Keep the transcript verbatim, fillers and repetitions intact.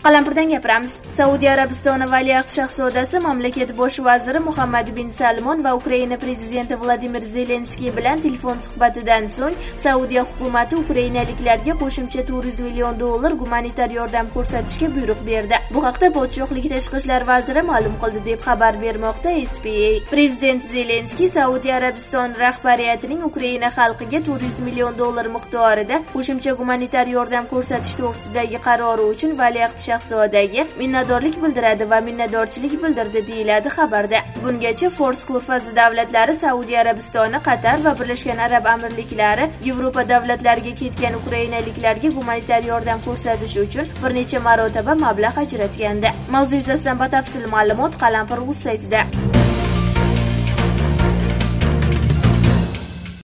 Qalampirdan gapiramiz. Saudiya Arabistoni valiahd shahzodasi mamlakat bosh vaziri Muhammad bin Salmon va Ukraina prezidenti Vladimir Zelenskiy bilan telefon suhbatidan so'ng Saudiya hukumati ukrainaliklarga qo'shimcha to'rt yuz million dollar gumanitar yordam ko'rsatishga buyruq berdi. Bu haqda podshohlik tashqi ishlar vaziri ma'lum qildi deb xabar bermoqda S P A. Prezident Zelenskiy Saudiya Arabistoni rahbariyatining Ukraina xalqiga to'rt yuz million dollar miqdorida qo'shimcha gumanitar yordam ko'rsatish to'g'risidagi qarori uchun valiahd shahzodaga minnatdorlik bildiradi va minnatdorchilik bildirdi deyiladi xabarda. Bungacha Fors ko'rfazi davlatlari Saudiya Arabistoni, Qatar va Birlashgan Arab Amirliklari Yevropa davlatlariga ketgan ukrainaliklarga gumanitar yordam ko'rsatish uchun bir necha marotaba mablag' ajratgandi. Mavzu yuzasidan batafsil ma'lumot Qalampir.uz saytida.